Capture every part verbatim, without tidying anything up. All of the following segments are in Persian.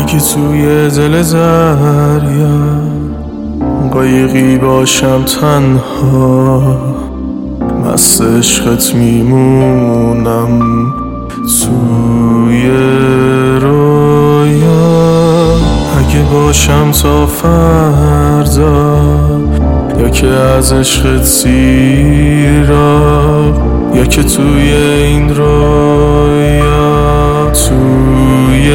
اگه توی دل دریا قایقی باشم تنها، مست عشقت میمونم توی رویا. اگه باشم تا فردا یا که از عشقت سیراب، یا که توی این رویا توی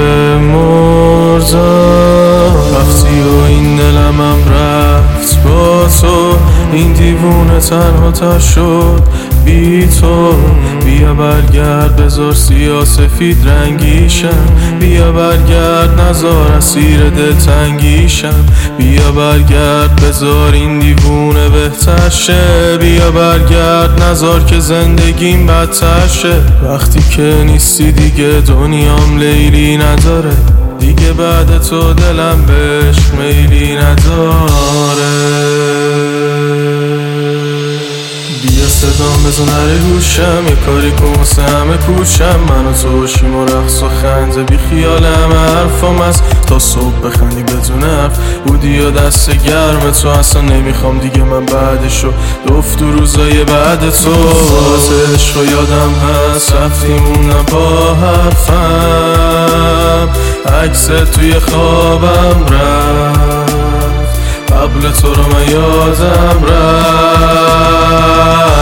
مردم. رفتی و این دلمم رفت با تو، این دیوونه تنها تر شد بی تو. بیا برگرد بذار سیاه سفید رنگیشم، بیا برگرد نذار اسیر دلتنگیشم. بیا برگرد بذار این دیوونه بهتر شه، بیا برگرد نذار که زندگیم بدتر شه. وقتی که نیستی دیگه دنیام لیلی نداره، دیگه بعد تو دلم بهش میلی نداره. بیا صدام بزن نره گوشم، یه کاری کن واسه همه کوچم. من و تو باشیم و رقص و خنده، بی خیال همه حرفام هست تا صبح بخندی بدون حرف. بودی یا دست گرم تو، اصلا نمیخوام دیگه من بعدشو دفت و روزای بعد تو. ساعت عشق و یادم هست رفتیمونم با حرفم، عکس توی خوابم رفت، قبل تو رو من یادم رفت.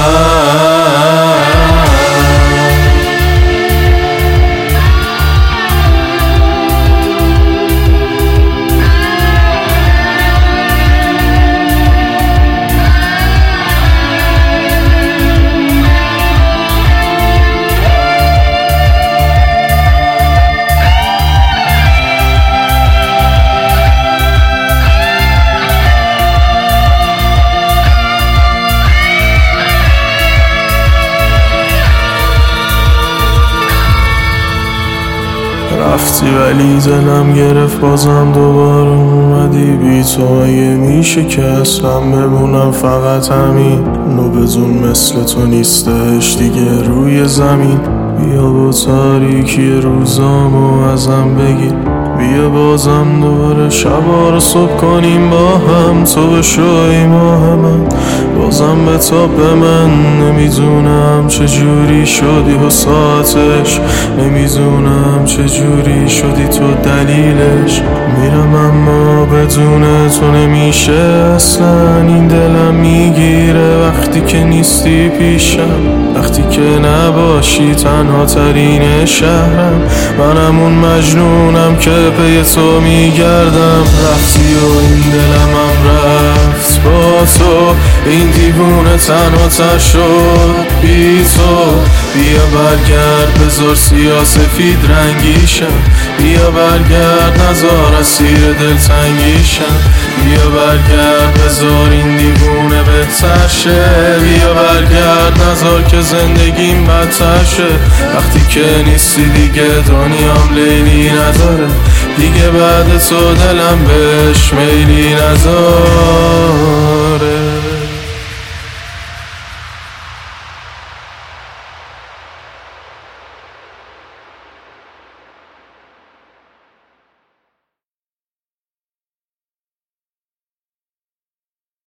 رفتی ولی دلم گرفت بازم دوباره اومدی بی تو. اگه میشه که اصلا بمونم فقط همین، نو بدون مثل تو نیستش دیگه روی زمین. بیا با تاریکی روزامو ازم بگیر، بیا بازم دوباره شبا رو صبح کنیم با هم. تو بشوی ماه من بازم به تا به من، نمیدونم چجوری شدی و ساعتش، نمیدونم چجوری شدی تو دلیلش. میرم اما بدون تو نمیشه اصلا، این دلم میگیره وقتی که نیستی پیشم. وقتی که نباشی تنها ترین شهرم، منم اون مجنونم که پی تو میگردم. رفتی و این دلمم رفت با تو، این دیوونه تنها تر شد بی تو. بیا برگرد بذار سیاه سفید رنگیشم، بیا برگرد نذار اسیر دلتنگیشم. بیا برگرد بذار این دیوونه بهتر شه، بیا برگرد نذار که زندگیم بدتر شه. وقتی که نیستی دیگه دنیام لیلی نداره، دیگه بعد تو دلم بهش میلی نداره.